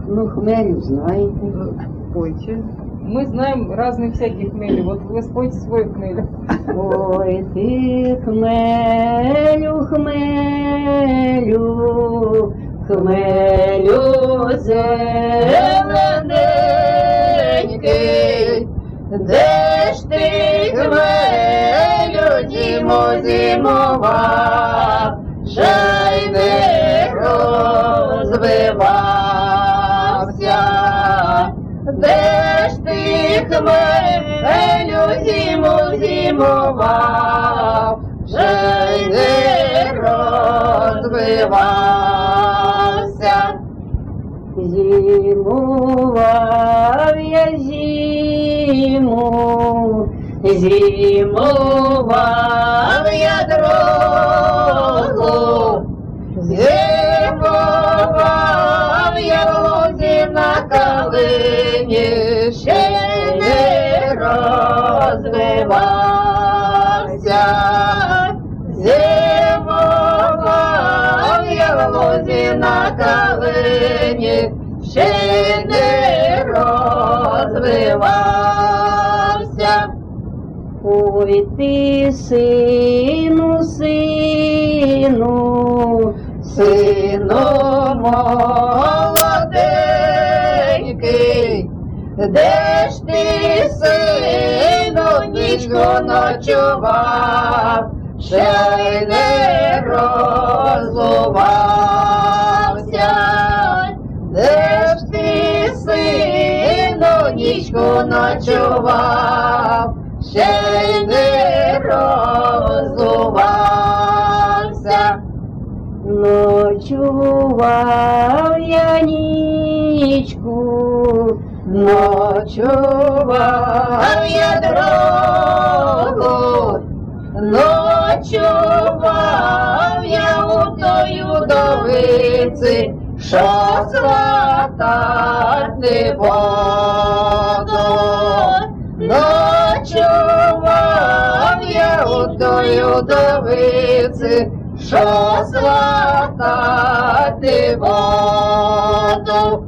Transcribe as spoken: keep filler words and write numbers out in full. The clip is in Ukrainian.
Ну, хмелю знаете. Пойте. Мы знаем разные всякие хмели. Вот вы спойте свой хмель. Ой, ты хмелю, хмелю, хмелю зелененький, де ж ти хмелю зиму зимував, жай не розвивався, де ж ти хмелю зиму зимував, жай не розвивався. Зимував я зиму, зимував я дорогу, зимував я в лузі на калині, ще не розвивався. Зимував я в лузі на калині, ще не розвивався. Ой ти, сину, сину, сину молоденький, де ж ти, сину, нічку ночував, ще й не роззувався. Де ж ти, сину, нічку ночував, ще й не роззувався. Ночував я нічку, ночував я дорогу, ночував я у той удовиці, що сватать не буду. Ночував я у той удовиці, що сватать не буду.